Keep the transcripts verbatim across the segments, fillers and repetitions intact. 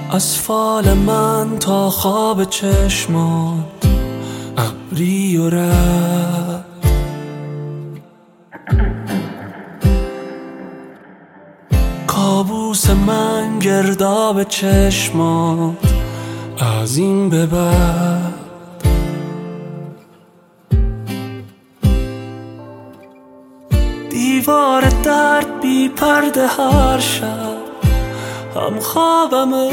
از فال من تا خواب چشمات ابری و رد، کابوس من گرداب چشمات از این به بعد. دیوار درد بی پرده هر شب هم خوابمه،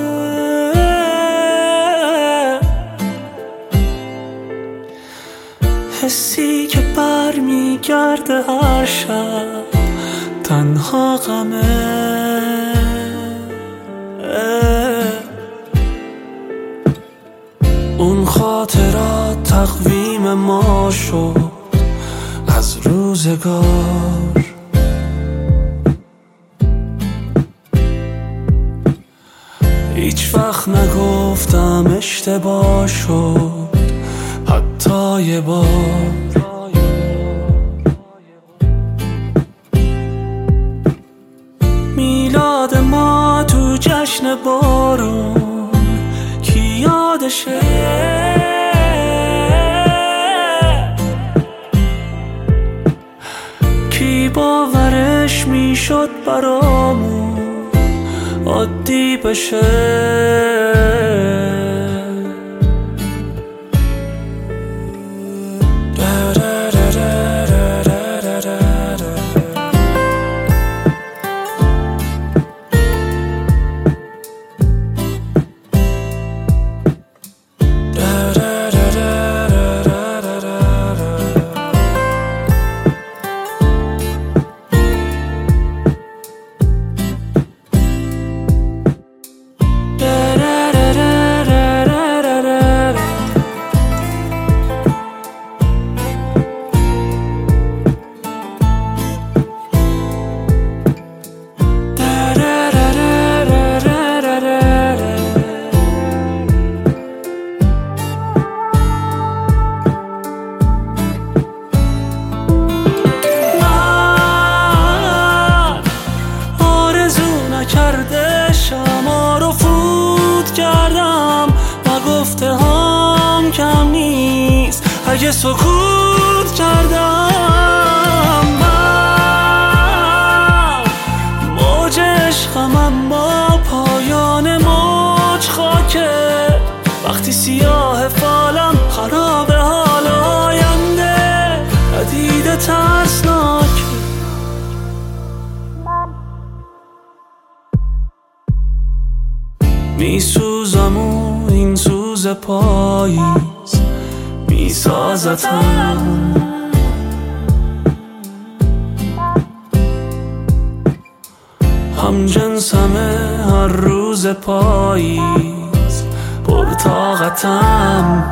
حسی که بر می گرده هر شب تنها غمه. اون خاطرات تقویم ما شد از روزگار، هیچ وقت نگفتم اشتباه شد حتی یه بار. میلاد ما تو جشن بارون کی یادشه، کی باورش میشد برامون عادی بشه. کرده شما رو فوت کردم و گفته هم کم نیست اگه سکوت کردم. من موج عشقم اما پایان موج خاکه، وقتی سیاه فالم خراب حال آینده پدیده ترسناکه. میسوزم و این سوز پاییز میسازتم، هم جنسمه هر روز پاییز پرطاقتم.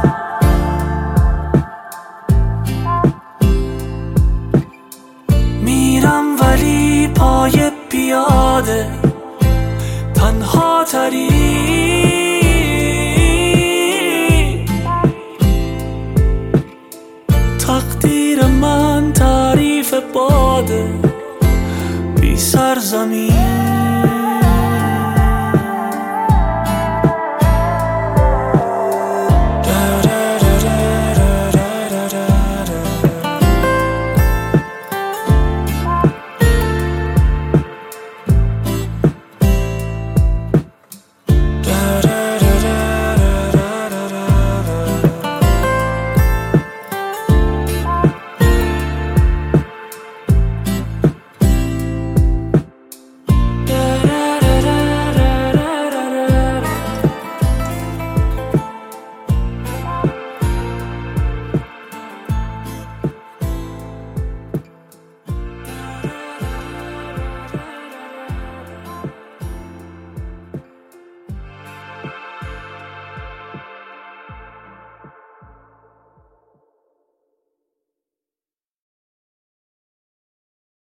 میرم ولی پای پیاده تنها تری